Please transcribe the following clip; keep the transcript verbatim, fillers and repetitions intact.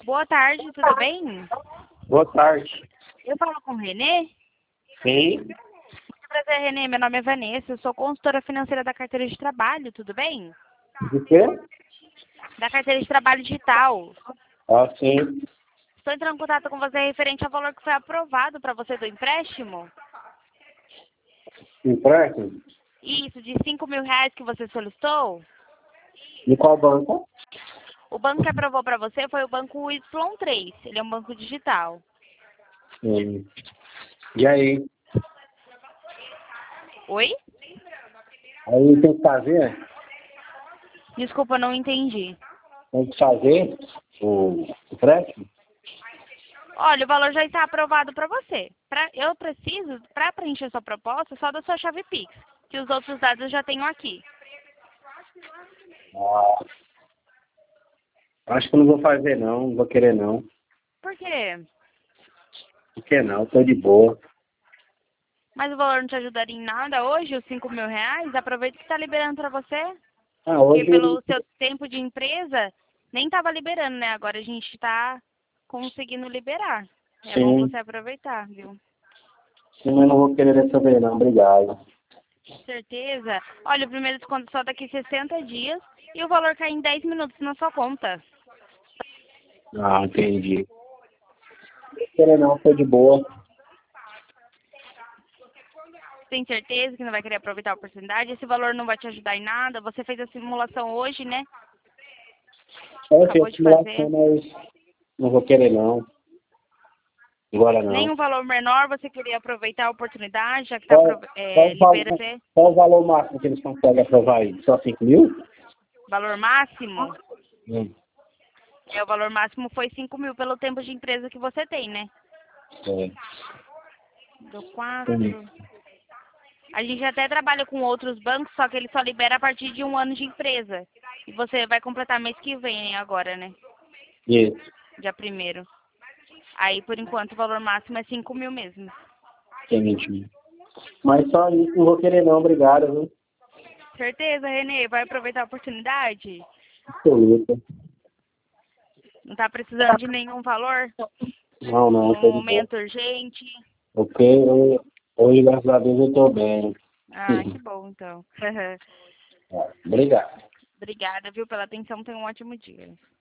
Boa tarde, tudo bem? Boa tarde. Eu falo com o Renê. Sim, Muito prazer, Renê. Meu nome é Vanessa, eu sou consultora financeira da carteira de trabalho, tudo bem? de quê? Da carteira de trabalho digital. Ah, sim. Estou entrando em contato com você referente ao valor que foi aprovado para você do empréstimo. Empréstimo? Isso, de cinco mil reais que você solicitou. De qual banco? O banco que aprovou para você foi o banco Y três. Ele é um banco digital. Sim. E aí? Oi? Aí tem que fazer? Desculpa, não entendi. Tem que fazer o empréstimo? Olha, o valor já está aprovado para você. Pra, eu preciso, para preencher sua proposta, só da sua chave Pix, que os outros dados eu já tenho aqui. Ah, acho que eu não vou fazer não, não vou querer não. Por quê? Por que não? Tô de boa. Mas o valor não te ajudaria em nada hoje, os cinco mil reais? Aproveita que está liberando para você. Ah, Porque hoje, pelo seu tempo de empresa, nem estava liberando, né? Agora a gente está conseguindo liberar. É bom sim, você aproveitar, viu? sim, mas não vou querer dessa vez não, obrigado. Certeza. Olha, o primeiro desconto só daqui sessenta dias e o valor cai em dez minutos na sua conta. Ah, entendi. Não vou querer não, tô de boa. Tem certeza que não vai querer aproveitar a oportunidade? Esse valor não vai te ajudar em nada? Você fez a simulação hoje, né? Eu Acabou tenho de fazer. simulação, mas não vou querer não. Agora não. Nenhum valor menor, você queria aproveitar a oportunidade, já que está Qual, qual, é, o val- liberando você. qual o valor máximo que eles conseguem aprovar aí? Só cinco mil? Valor máximo? Hum. É, o valor máximo foi cinco mil pelo tempo de empresa que você tem, né? É. Do Entendi. quatro. A gente até trabalha com outros bancos, só que ele só libera a partir de um ano de empresa. E você vai completar mês que vem agora, né? Isso. Dia primeiro. Aí, por enquanto, o valor máximo é cinco mil mesmo. Entendi. Mas só isso, não vou querer não, obrigado, viu? Certeza, Renê? Vai aproveitar a oportunidade? Absoluta. Não tá precisando de nenhum valor? Não, não, Um tô de boa. momento urgente? Ok, eu- hoje, graças a Deus, eu tô bem. Ah, que bom, então. Obrigado. Obrigada, viu, pela atenção. Tenha um ótimo dia.